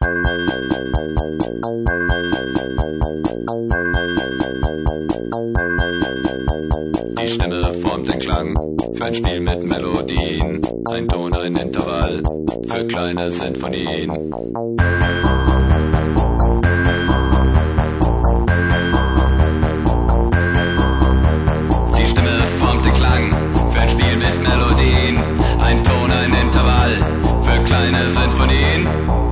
Die Stimme formt den Klang für ein Spiel mit Melodien. Ein Ton, ein Intervall für kleine Sinfonien. Die Stimme formt den Klang für ein Spiel mit Melodien. Ein Ton, ein Intervall für kleine Sinfonien.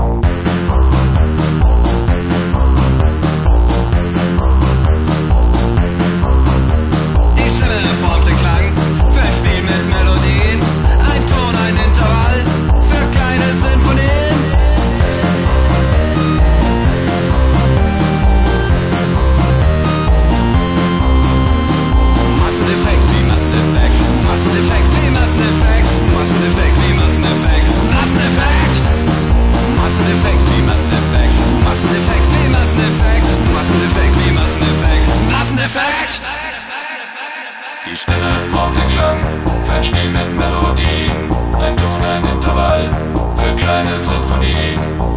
Die Stimme formt den Klang für ein Spiel mit Melodien. Ein Ton, ein Intervall für kleine Sinfonien.